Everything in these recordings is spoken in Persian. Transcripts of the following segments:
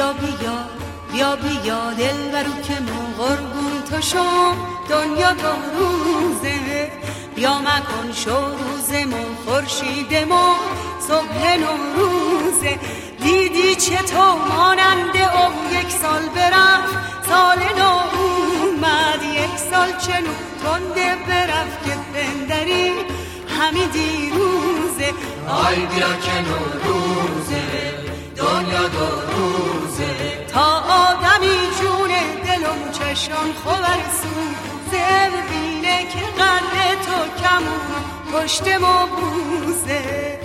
بیا بیا دل برو که ما قربون تو شو دنیا دو روزه، بیا مکن شو روز ما خورشید ما صبح نوروزه. دیدی چطور مانند او یک سال برفت سال نو اومد، یک سال چنو تنده برفت که پندری همی دیروزه. آی بیا که نوروزه دنیا دو روزه، تا آدمی جونه دلم چشان خوبرسون زر بینه که قلب تو کمون پشت ما بوزه.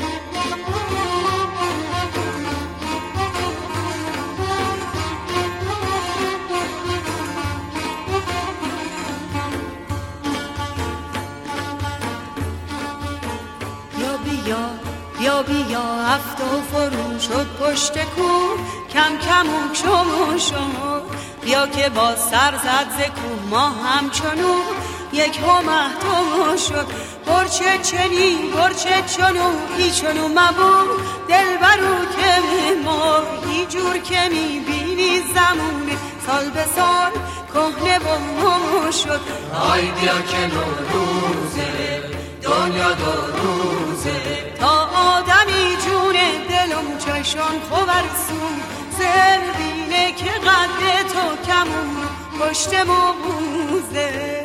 بیا بیا هفت و فرو شد پشت کوه کم کم و شما شما، بیا که با سر زد ز کوه ما همچنو یک همه شد. برچه چنی برچه چنو ای چنو مبو دل برو که ما ای جور که میبینی زمونه سال به سال کهنه با ما شد. آی بیا که نوروزه دنیا دو روزه، تا آدمی جونه دلم چشان خوبرسون زر بینه که قد تو کمون پشت ما بوزه.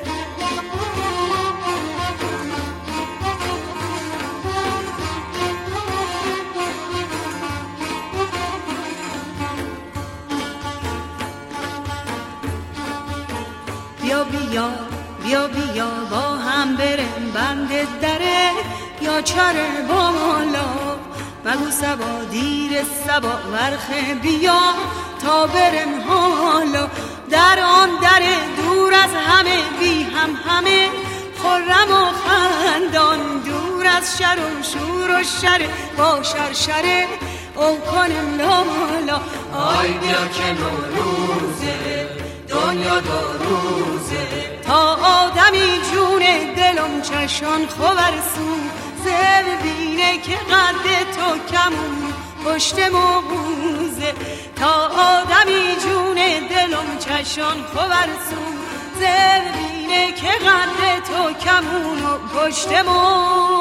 بیا بیا با هم بریم بند دره یا چره بالا، مگو سبا دیر سبا ورخه بیا تا بریم حالا. در آن در دور از همه بی همه خرم و خندان، دور از شر و شور و شر با شرشره او کنیم لالا. آی بیا که نوروزه دنیا دو روزه، تا آدمی جونه دلم چشان خوبرسون زر بینه که قد تو کمون پشت ما بوزه. تا آدمی جونه دلم چشان خوبرسون زر بینه که قد تو کمون پشت ما